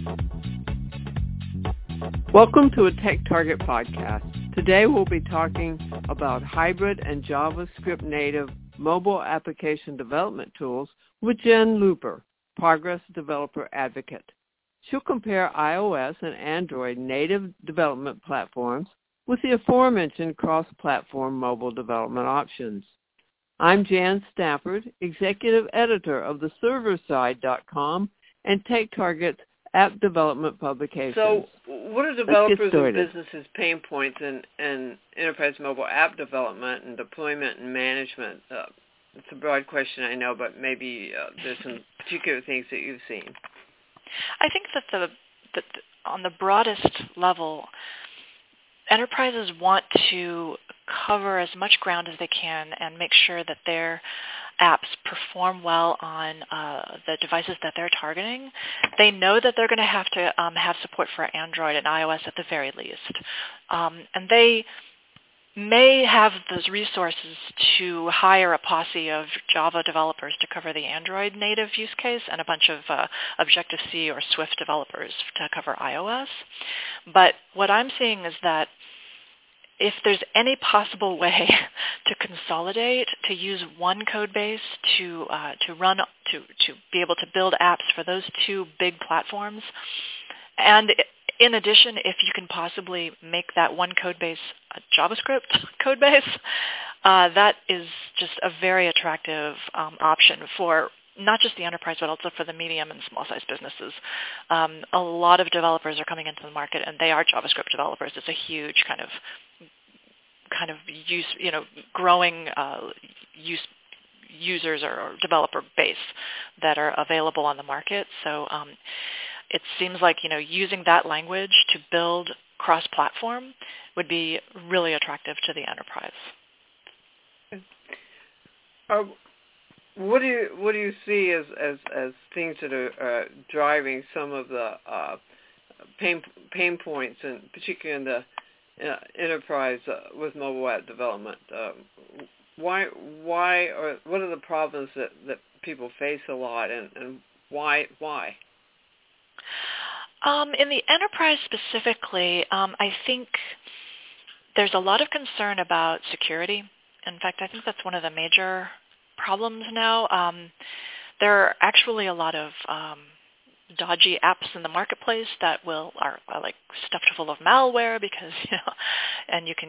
Welcome to a Tech Target podcast. Today we'll be talking about hybrid and JavaScript native mobile application development tools with Jen Looper, Progress Developer Advocate. She'll compare iOS and Android native development platforms with the aforementioned cross-platform mobile development options. I'm Jan Stafford, Executive Editor of the ServerSide.com and Tech Target's app development publications. So what are developers and businesses' pain points in enterprise mobile app development and deployment and management? It's a broad question, I know, but maybe there's some particular things that you've seen. I think that on the broadest level, enterprises want to cover as much ground as they can and make sure that their apps perform well on the devices that they're targeting. They know that they're going to have support for Android and iOS at the very least. And they may have those resources to hire a posse of Java developers to cover the Android native use case and a bunch of Objective-C or Swift developers to cover iOS. But what I'm seeing is that if there's any possible way to consolidate, to use one code base to be able to build apps for those two big platforms, and in addition, if you can possibly make that one code base a JavaScript code base, that is just a very attractive option for not just the enterprise, but also for the medium and small-sized businesses. A lot of developers are coming into the market, and they are JavaScript developers. It's a huge kind of use, growing users or developer base that are available on the market. So it seems like using that language to build cross-platform would be really attractive to the enterprise. What do you see as things that are driving some of the pain points, and particularly in the enterprise with mobile app development? Why or what are the problems that people face a lot, and why? In the enterprise specifically, I think there's a lot of concern about security. In fact, I think that's one of the major problems now. There are actually a lot of dodgy apps in the marketplace that are like stuffed full of malware because and you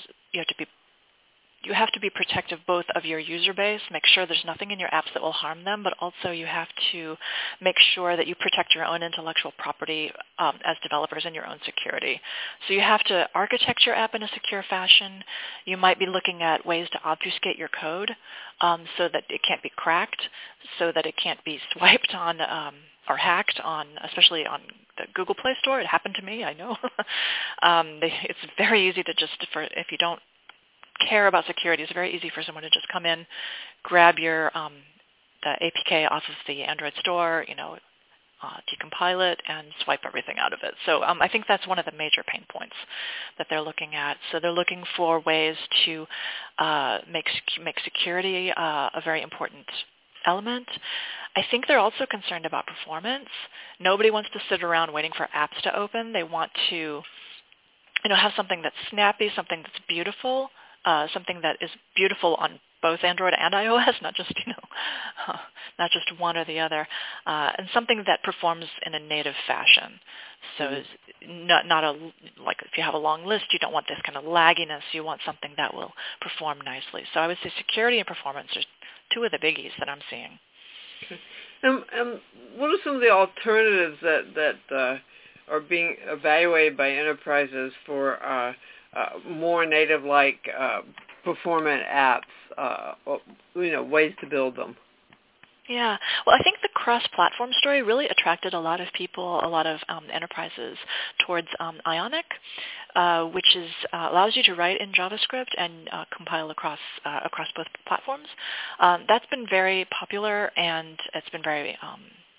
have to be protective both of your user base, make sure there's nothing in your apps that will harm them, but also you have to make sure that you protect your own intellectual property as developers and your own security. So you have to architect your app in a secure fashion. You might be looking at ways to obfuscate your code so that it can't be cracked, so that it can't be swiped on or hacked on, especially on the Google Play Store. It happened to me, I know. It's very easy to if you don't care about security, it's very easy for someone to just come in, grab your the APK off of the Android store, decompile it, and swipe everything out of it. So I think that's one of the major pain points that they're looking at. So they're looking for ways to make security a very important element. I think they're also concerned about performance. Nobody wants to sit around waiting for apps to open. They want to have something that's snappy, something that's beautiful, something that is beautiful on both Android and iOS, not just one or the other, and something that performs in a native fashion. So it's not like if you have a long list, you don't want this kind of lagginess. You want something that will perform nicely. So I would say security and performance are two of the biggies that I'm seeing. Okay. And what are some of the alternatives that are being evaluated by enterprises for more native-like performant apps, ways to build them? Yeah. Well, I think the cross-platform story really attracted a lot of people, a lot of enterprises towards Ionic, which allows you to write in JavaScript and compile across both platforms. That's been very popular, and it's been very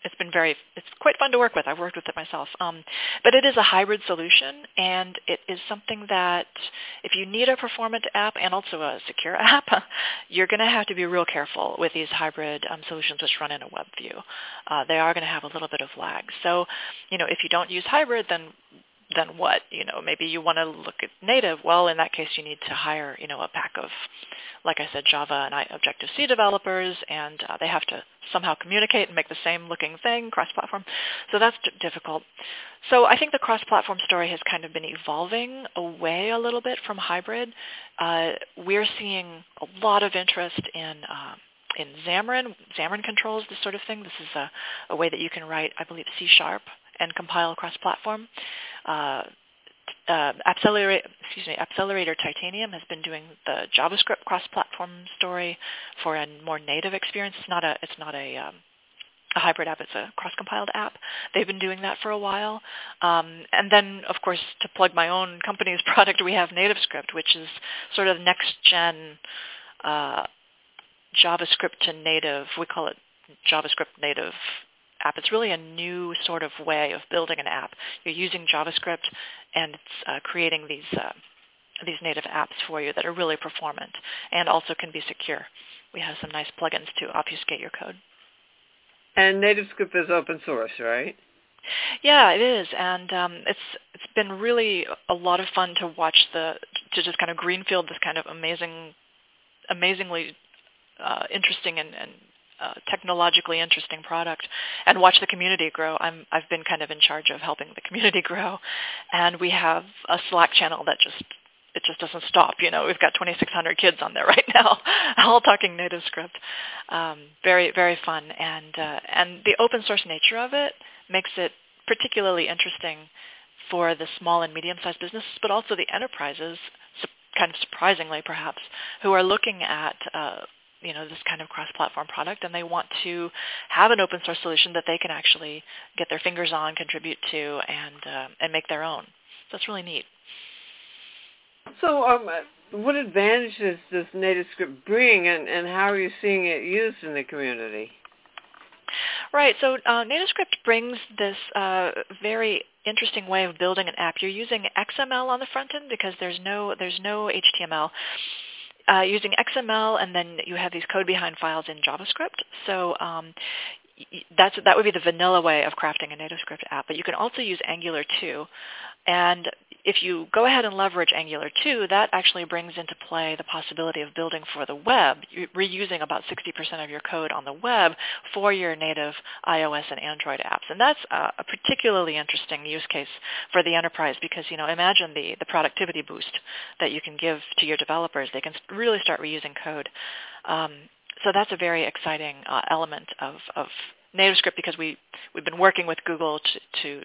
it's quite fun to work with. I've worked with it myself. But it is a hybrid solution, and it is something that if you need a performant app and also a secure app, you're going to have to be real careful with these hybrid solutions which run in a web view. They are going to have a little bit of lag. So, if you don't use hybrid, then what? Maybe you want to look at native. Well, in that case, you need to hire, a pack of, like I said, Java and Objective-C developers, and they have to somehow communicate and make the same looking thing, cross-platform. So that's difficult. So I think the cross-platform story has kind of been evolving away a little bit from hybrid. We're seeing a lot of interest in Xamarin. Xamarin controls this sort of thing. This is a way that you can write, I believe, C# and compile cross-platform. Appcelerator Titanium has been doing the JavaScript cross-platform story for a more native experience. It's not a hybrid app. It's a cross-compiled app. They've been doing that for a while. And then, of course, to plug my own company's product, we have NativeScript, which is sort of next-gen JavaScript to native. We call it JavaScript native app. It's really a new sort of way of building an app. You're using JavaScript, and it's creating these native apps for you that are really performant and also can be secure. We have some nice plugins to obfuscate your code. And NativeScript is open source, right? Yeah, it is, and it's been really a lot of fun to watch to just kind of greenfield this kind of amazingly interesting and technologically interesting product, and watch the community grow. I've been kind of in charge of helping the community grow, and we have a Slack channel that just doesn't stop. We've got 2,600 kids on there right now, all talking NativeScript. Very, very fun, and the open source nature of it makes it particularly interesting for the small and medium-sized businesses, but also the enterprises, kind of surprisingly perhaps, who are looking at this kind of cross-platform product, and they want to have an open source solution that they can actually get their fingers on, contribute to, and make their own. So it's really neat. So what advantages does NativeScript bring, and how are you seeing it used in the community? Right. So NativeScript brings this very interesting way of building an app. You're using XML on the front end because there's no HTML. Using XML, and then you have these code behind files in JavaScript. So that would be the vanilla way of crafting a NativeScript app. But you can also use Angular 2. And if you go ahead and leverage Angular 2, that actually brings into play the possibility of building for the web, reusing about 60% of your code on the web for your native iOS and Android apps. And that's a particularly interesting use case for the enterprise because, imagine the productivity boost that you can give to your developers. They can really start reusing code. So that's a very exciting element of NativeScript because we've been working with Google to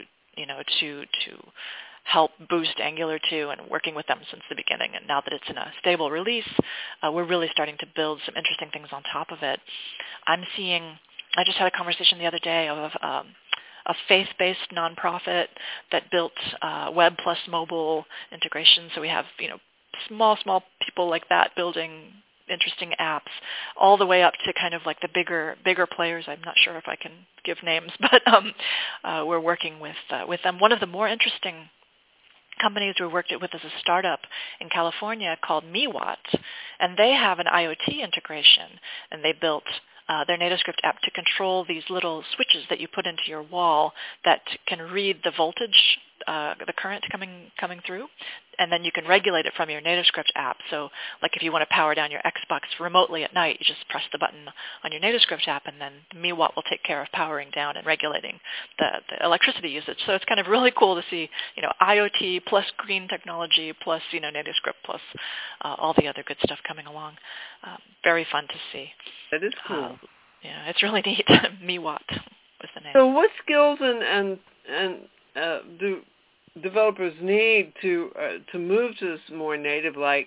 help boost Angular 2 and working with them since the beginning. And now that it's in a stable release, we're really starting to build some interesting things on top of it. I just had a conversation the other day of a faith-based nonprofit that built web plus mobile integration. So we have, small people like that building interesting apps, all the way up to kind of like the bigger players. I'm not sure if I can give names, but we're working with them. One of the more interesting companies we worked with is a startup in California called Mewatt, and they have an IoT integration, and they built their NativeScript app to control these little switches that you put into your wall that can read the voltage, the current coming through, and then you can regulate it from your NativeScript app. So like if you want to power down your Xbox remotely at night, you just press the button on your NativeScript app, and then Mewatt will take care of powering down and regulating the electricity usage. So it's kind of really cool to see, IoT plus green technology plus, NativeScript plus all the other good stuff coming along. Very fun to see. That is cool. Yeah, it's really neat. Mewatt was the name. So what skills and do developers need to move to this more native-like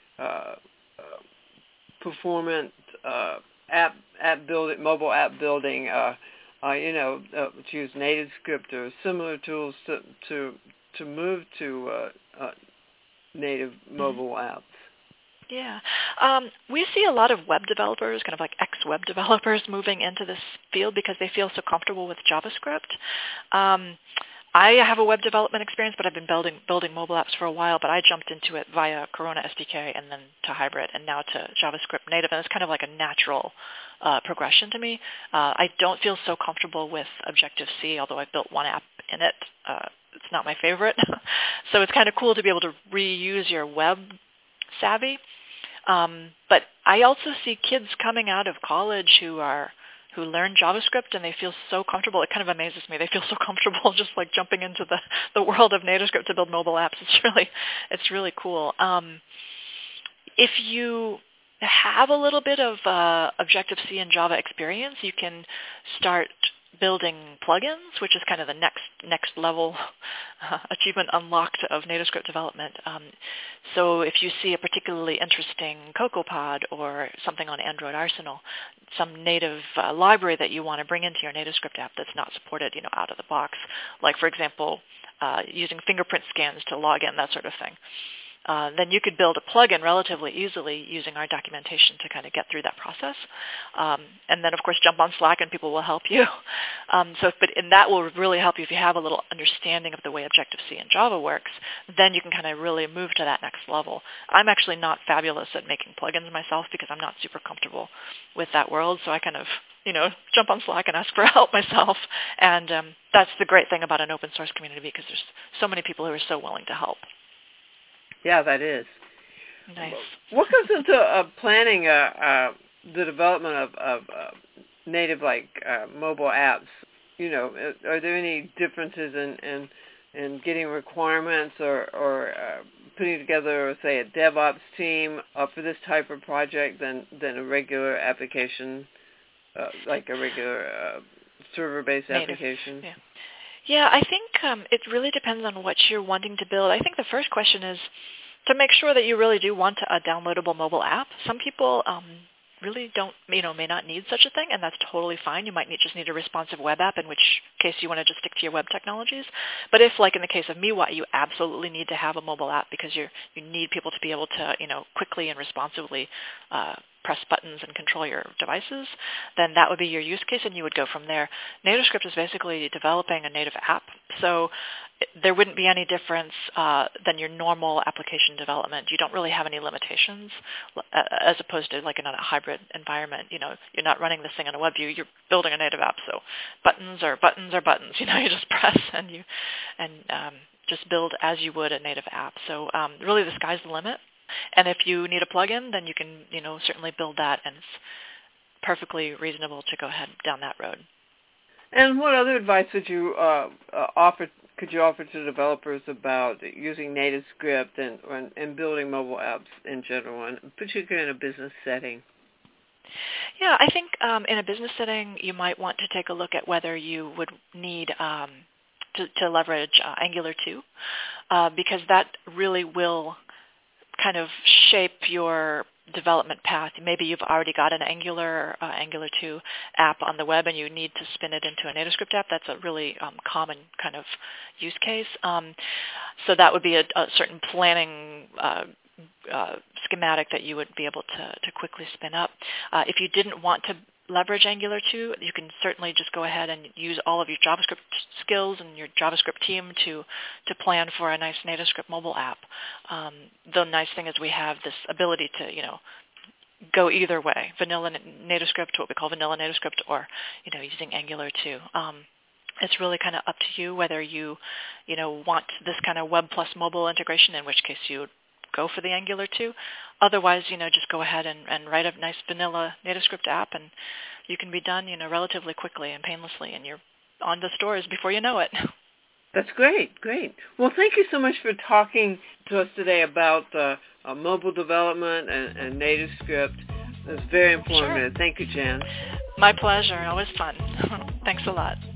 performant app building, mobile app building? To use NativeScript or similar tools to move to native mobile apps. Yeah. We see a lot of web developers, kind of like web developers moving into this field because they feel so comfortable with JavaScript. I have a web development experience, but I've been building mobile apps for a while, but I jumped into it via Corona SDK and then to Hybrid and now to JavaScript native, and it's kind of like a natural progression to me. I don't feel so comfortable with Objective-C, although I've built one app in it. It's not my favorite. So it's kind of cool to be able to reuse your web savvy. But I also see kids coming out of college who learn JavaScript and they feel so comfortable. It kind of amazes me. They feel so comfortable just like jumping into the world of NativeScript to build mobile apps. It's really cool. If you have a little bit of Objective-C and Java experience, you can start building plugins, which is kind of the next level achievement unlocked of NativeScript development. So if you see a particularly interesting CocoaPod or something on Android Arsenal, some native library that you want to bring into your NativeScript app that's not supported, out of the box, like for example, using fingerprint scans to log in, that sort of thing. Then you could build a plugin relatively easily using our documentation to kind of get through that process. And then, of course, jump on Slack and people will help you. And that will really help you if you have a little understanding of the way Objective-C and Java works. Then you can kind of really move to that next level. I'm actually not fabulous at making plugins myself because I'm not super comfortable with that world. So I kind of jump on Slack and ask for help myself. And that's the great thing about an open source community because there's so many people who are so willing to help. Yeah, that is. Nice. What goes into planning the development of native mobile apps? Are there any differences in getting requirements or putting together, say, a DevOps team for this type of project than a regular application, like a regular server-based native application? Yeah. Yeah, I think it really depends on what you're wanting to build. I think the first question is to make sure that you really do want a downloadable mobile app. Some people really don't, may not need such a thing, and that's totally fine. You might just need a responsive web app, in which case you want to just stick to your web technologies. But if, like in the case of MeWa, you absolutely need to have a mobile app because you need people to be able to, quickly and responsively press buttons and control your devices, then that would be your use case, and you would go from there. NativeScript is basically developing a native app, so there wouldn't be any difference than your normal application development. You don't really have any limitations as opposed to like in a hybrid environment. You're not running this thing on a web view. You're building a native app, so buttons are buttons are buttons. You just press and just build as you would a native app. So really the sky's the limit. And if you need a plugin, then you can, certainly build that, and it's perfectly reasonable to go ahead down that road. And what other advice would you could you offer to developers about using NativeScript and building mobile apps in general, and particularly in a business setting? Yeah, I think in a business setting, you might want to take a look at whether you would need to leverage Angular 2, because that really will kind of shape your development path. Maybe you've already got an Angular 2 app on the web and you need to spin it into a NativeScript app. That's a really common kind of use case. So that would be a certain planning schematic that you would be able to quickly spin up. If you didn't want to leverage Angular 2, you can certainly just go ahead and use all of your JavaScript skills and your JavaScript team to plan for a nice NativeScript mobile app. The nice thing is we have this ability to, go either way, vanilla NativeScript, what we call vanilla NativeScript, or, using Angular 2. It's really kind of up to you whether you, want this kind of web plus mobile integration, in which case you would go for the Angular 2. Otherwise, just go ahead and write a nice vanilla NativeScript app, and you can be done, relatively quickly and painlessly, and you're on the stores before you know it. That's great. Well, thank you so much for talking to us today about mobile development and NativeScript. It was very informative. Sure. Thank you, Jan. My pleasure. Always fun. Thanks a lot.